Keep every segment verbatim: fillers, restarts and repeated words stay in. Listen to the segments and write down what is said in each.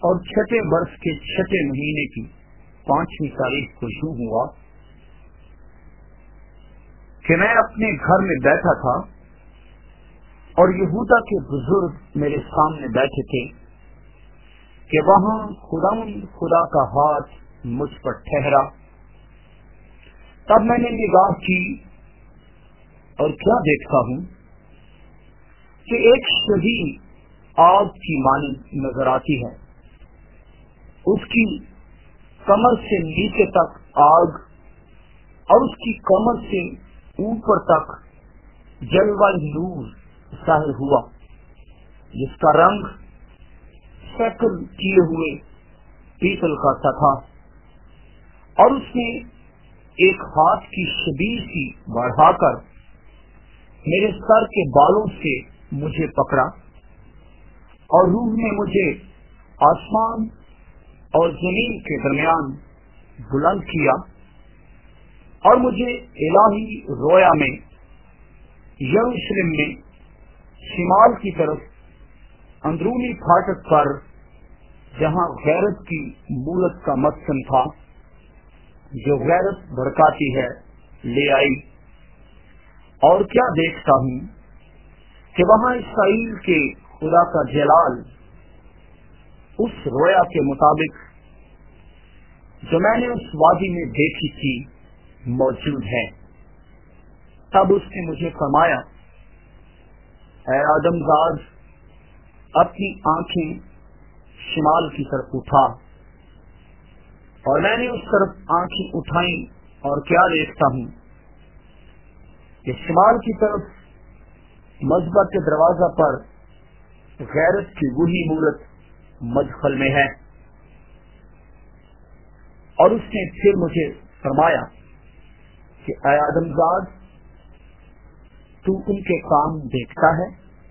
اور چھٹے برس کے چھٹے مہینے کی پانچویں تاریخ کو یوں ہوا کہ میں اپنے گھر میں بیٹھا تھا اور یہودا کے بزرگ میرے سامنے بیٹھے تھے کہ وہاں خدا خدا کا ہاتھ مجھ پر ٹھہرا۔ تب میں نے نگاہ کی اور کیا دیکھتا ہوں کہ ایک شدید آگ کی مانند نظر آتی ہے، اس کی کمر سے نیچے تک آگ اور اس کی کمر سے اوپر تک جلوہ نور ظاہر ہوا، جس کا رنگ شکل کیے ہوئے پیتل کا سا تھا، اور اس نے ایک ہاتھ کی شبیہ سی بڑھا کر میرے سر کے بالوں سے مجھے پکڑا اور روح نے مجھے آسمان اور زمین کے درمیان بلند کیا اور مجھے الہی رویا میں یروشلم میں شمال کی طرف اندرونی پھاٹک پر، جہاں غیرت کی مولت کا مسکن تھا جو غیرت بھڑکاتی ہے، لے آئی۔ اور کیا دیکھتا ہوں کہ وہاں اسرائیل کے خدا کا جلال اس رویا کے مطابق جو میں نے اس وادی میں دیکھی تھی موجود ہے۔ تب اس نے مجھے فرمایا، اے آدم زاد، اپنی آنکھیں شمال کی طرف اٹھا۔ اور میں نے اس طرف آنکھیں اٹھائیں اور کیا دیکھتا ہوں کہ شمال کی طرف مذبح کے دروازہ پر غیرت کی وہی مورت مدخل میں ہے۔ اور اس نے پھر مجھے فرمایا کہ اے آدم زاد، تو ان کے کام دیکھتا ہے،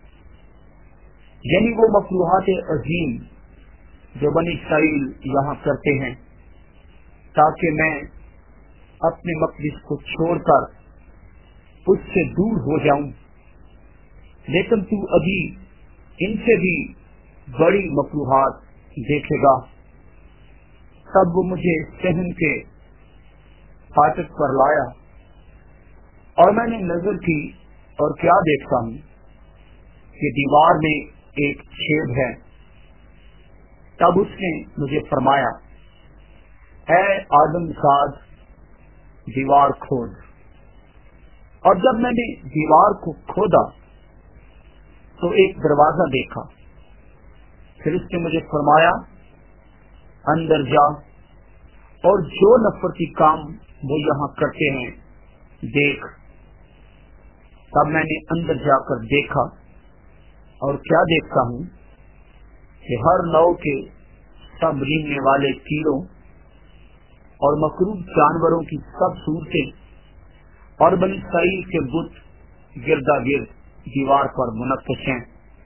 یعنی وہ مکروہات عظیم جو بنی اسرائیل یہاں کرتے ہیں، تاکہ میں اپنے مقدس کو چھوڑ کر اس سے دور ہو جاؤں، لیکن تو ابھی ان سے بھی بڑی مکروہات دیکھے گا۔ تب وہ مجھے صحن کے فاٹک پر لایا اور میں نے نظر کی اور کیا دیکھتا ہوں کہ دیوار میں ایک چھید ہے۔ تب اس نے مجھے فرمایا، اے آدم زاد، دیوار کھود۔ اور جب میں نے دیوار کو کھودا تو ایک دروازہ دیکھا۔ پھر اس نے مجھے فرمایا، اندر جا اور جو نفرتی کام وہ یہاں کرتے ہیں دیکھ۔ تب میں نے اندر جا کر دیکھا اور کیا دیکھتا ہوں کہ ہر نو کے سب رینگنے والے کیڑوں اور مکروب جانوروں کی سب صورتیں اور بنی اسرائیل کے بت گردا گرد دیوار پر منقش ہیں۔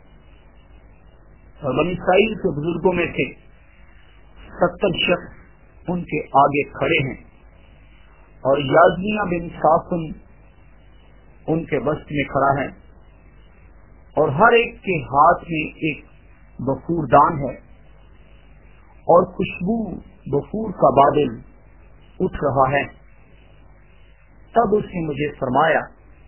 اور بنی اسرائیل کے بزرگوں میں سے ستر شخص ان کے آگے کھڑے ہیں، اور یازنیہ بن صافن ان کے وسط میں کھڑا ہے، اور ہر ایک کے ہاتھ میں ایک بخور دان ہے، اور خوشبو بخور کا بادل اٹھ رہا ہے۔ تب اس نے مجھے فرمایا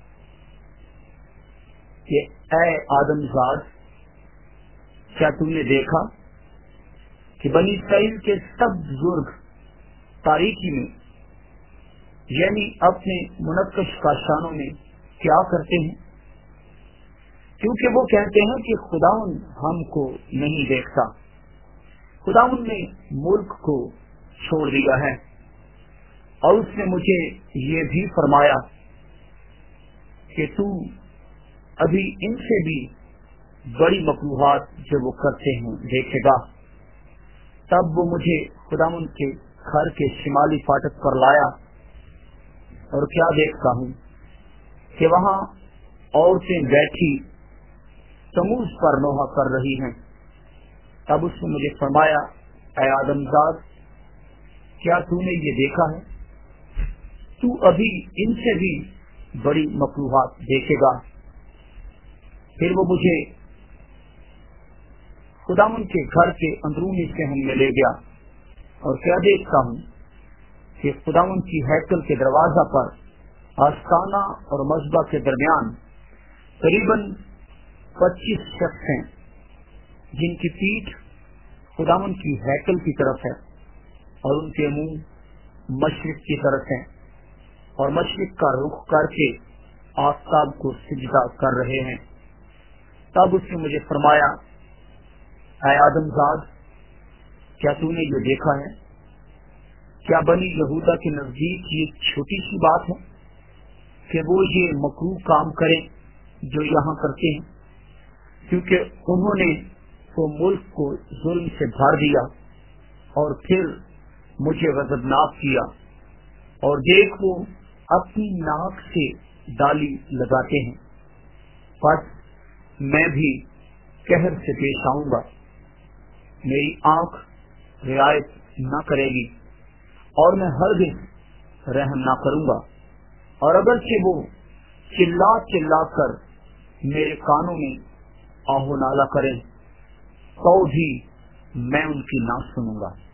کہ اے آدم زاد، کیا تم نے دیکھا کہ بنی اسرائیل کے سب بزرگ تاریکی میں، یعنی اپنے منقش کاشانوں میں کیا کرتے ہیں؟ کیونکہ وہ کہتے ہیں کہ خداوند ہم کو نہیں دیکھتا، خداوند نے ملک کو چھوڑ دیا ہے۔ اور اس نے مجھے یہ بھی فرمایا کہ تو ابھی ان سے بھی بڑی مکروہات جو وہ کرتے ہیں دیکھے گا۔ تب وہ مجھے خداوند کے گھر کے شمالی فاٹک پر لایا، اور کیا دیکھتا ہوں کہ وہاں عورتیں بیٹھی تموز پر نوحہ کر رہی ہیں۔ تب اس نے مجھے فرمایا، اے آدم زاد، کیا تو نے یہ دیکھا ہے؟ تو ابھی ان سے بھی بڑی مکروہات دیکھے گا۔ پھر وہ مجھے खुदावन के घर के अंदरूनी से हमें ले गया और क्या देखता हूँ कि खुदावन की हैकल के दरवाजा पर आस्ताना और मस्बा के दरमियान करीबन पच्चीस शख्स हैं जिनकी पीठ खुदावन की हैकल की तरफ है और उनके मुंह मशरिक की तरफ है और मशरिक का रुख करके आफताब को सिजदा कर रहे हैं। तब उसने मुझे फरमाया, ऐ आदमजाद, क्या तूने ये देखा है? क्या बनी यहूदा के नजदीक ये छोटी सी बात है कि वो ये मकरूह काम करें जो यहाँ करते हैं? क्योंकि उन्होंने तो मुल्क को जुल्म से भर दिया और फिर मुझे गजबनाक किया, और देख वो अपनी नाक से डाली लगाते हैं। बस मैं भी कहर से पेश आऊंगा, मेरी आंख रियायत न करेगी और मैं हरगिज़ रहम न करूंगा। और अगर से वो चिल्ला चिल्ला कर मेरे कानों में आहो नाला करें तो भी मैं उनकी ना सुनूंगा।